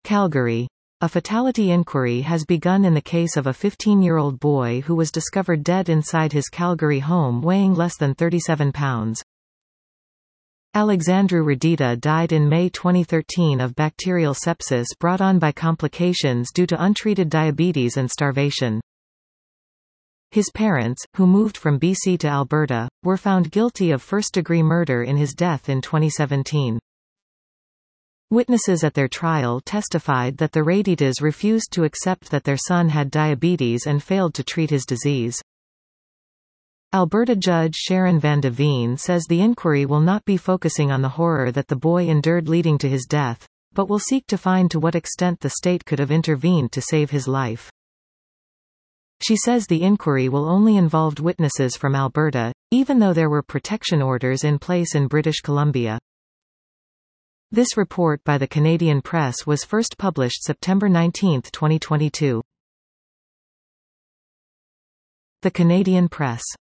Calgary. A fatality inquiry has begun in the case of a 15-year-old boy who was discovered dead inside his Calgary home weighing less than 37 pounds. Alexandru Radita died in May 2013 of bacterial sepsis brought on by complications due to untreated diabetes and starvation. His parents, who moved from BC to Alberta, were found guilty of first-degree murder in his death in 2017. Witnesses at their trial testified that the Raditas refused to accept that their son had diabetes and failed to treat his disease. Alberta Judge Sharon Van de Veen says the inquiry will not be focusing on the horror that the boy endured leading to his death, but will seek to find to what extent the state could have intervened to save his life. She says the inquiry will only involve witnesses from Alberta, even though there were protection orders in place in British Columbia. This report by the Canadian Press was first published September 19, 2022. The Canadian Press.